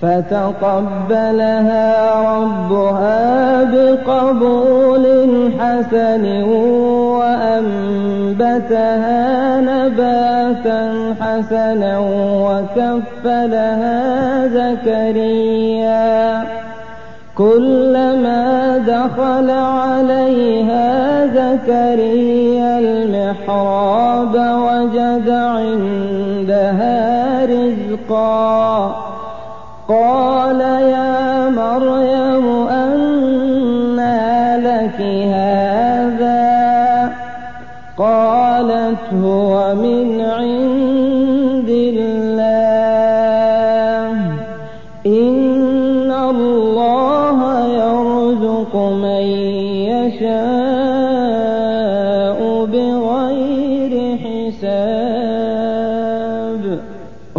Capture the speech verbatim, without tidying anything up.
فتقبلها ربها بقبول حسن وأنبتها نباتا حسنا وكفلها زكريا كلما دخل عليها زكريا المحراب وجد عندها رزقا قال يا مريم أنى لك هذا قالت هو من عند